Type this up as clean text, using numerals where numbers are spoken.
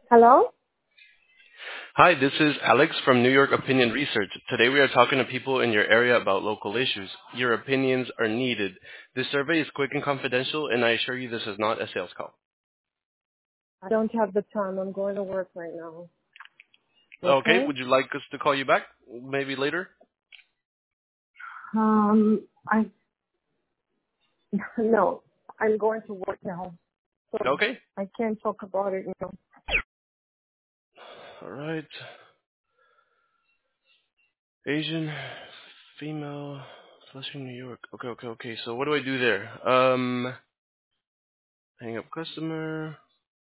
Hello? Hi, this is Alex from New York Opinion Research. Today we are talking to people in your area about local issues. Your opinions are needed. This survey is quick and confidential, and I assure you this is not a sales call. I don't have the time. I'm going to work right now. Okay, Okay? would you like us to call you back? Maybe later? I, no, I'm going to work now. So Okay. I can't talk about it now. All right. Asian, female, Flushing, New York. Okay. So what do I do there? Hang up customer.